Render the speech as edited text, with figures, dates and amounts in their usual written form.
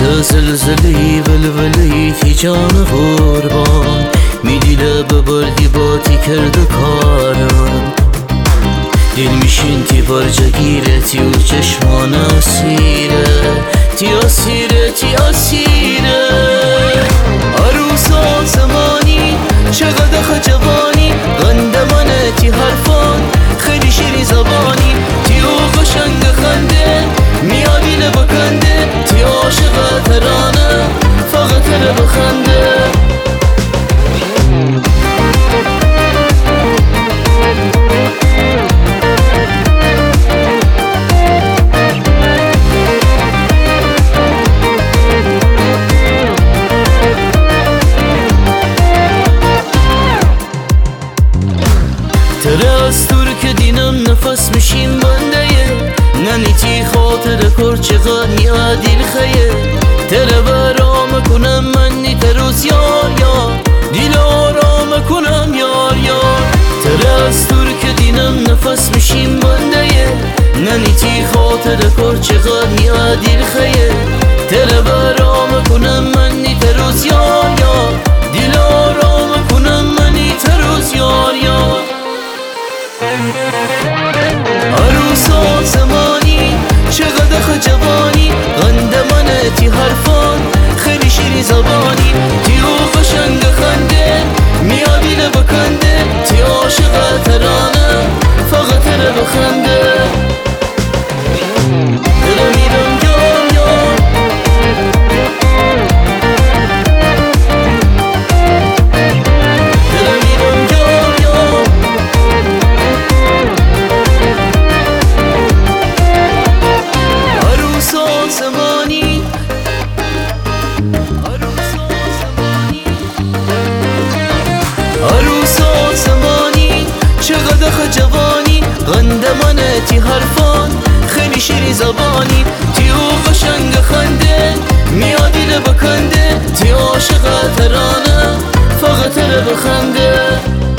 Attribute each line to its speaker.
Speaker 1: يا زلزلي ولولی تی جان قربان میدیله ببردی باتی کرده کارم دل میشین تی برجگیره تی و چشمان اسیره تی اسیره تی اسیره عروسا زمانی چقدر خجبانی غنده منه تی حرفان خیلی شیری زبانی تی او قشنگ خنده میادی لبکنده تی عاشق ترانه فقط بخنده تره از ترک دینم نفس میشیم بنده ننیتی خاطر کر چقدر نیادیل خیه تره برام کنم من نیت روز یار یار دیل آرام کنم یار یار تره از ترک دینم نفس میشیم بنده ننیتی خاطر کر چقدر نیادیل خیه تره برام کنم من نیت روز یار یار دیل آرام کنم من نیت روز یار یار عروسا زمانی چقدر خجبانی غنده منه تی حرفان خیلی شیری زبانی تی او قشنگ خنده میادی لبکنده تی عاشق ترانه فقط بخنده دلم میرم یار یار دلم میرم یار یار عروسا زمانی عروسا زمانی چقدر خجبانی غنده منه تی حرفان خیلی شیری زبانی تی او قشنگ خنده میادی لبکنده تی عاشق ترانه فقط بخنده